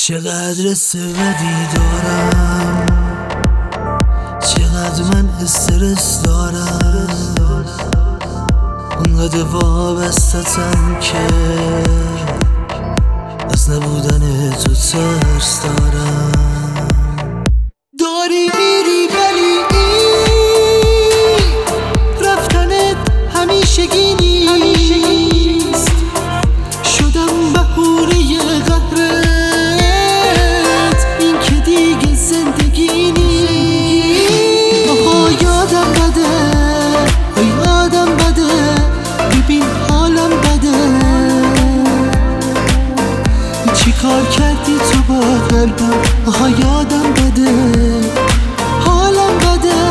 چقدر سودی دارم، چقدر من استرس دارم، اونقدر وابستتم که از نبودن تو ترس دارم. داری میری ولی رفتنت همیشگی نیست، شدم بهونه قهرت، این که دیگه زندگی نیست. آها یادم بده، یادم بده، ببین حالم بده، چی کار کردی تو با قلبم. آها یادم بده، حالم بده،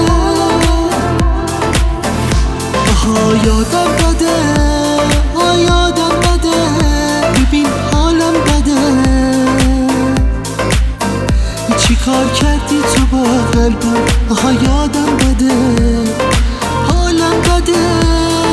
آها یادم بده، آها یادم بده، ببین حالم بده، چی کار کردی تو با قلبم. آها یادم بده، حالم بده.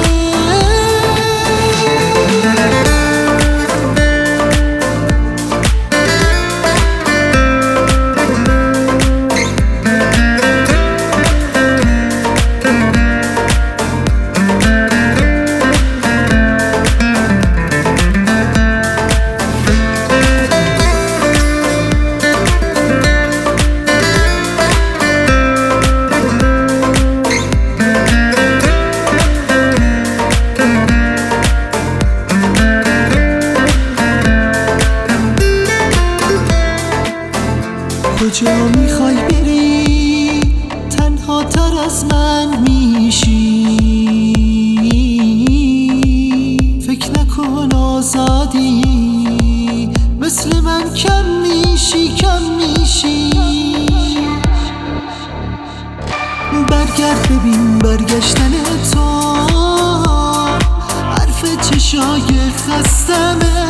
کجا میخوای بری؟ تنها تر از من میشی، فکر نکن آزادی، مثل من کم میشی، کم میشی. برگرد ببین برگشتن تو، حرف چشای خستمه،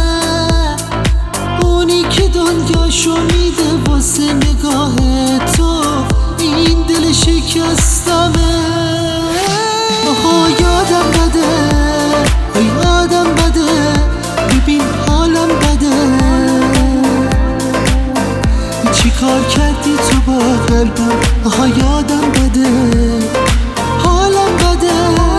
اونی که دنیاشو میده واسه نگاه تو، این دل شکستمه. آها یادم بده، یادم بده، ببین حالم بده، چی کار کردی تو با قلبم. آها یادم بده، حالم بده،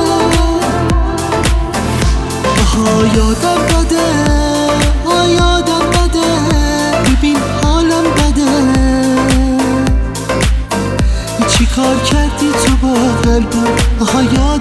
آها یادم بده، آها یادم بده، ببین حالم بده، چی کار کردی تو با قلبم. آها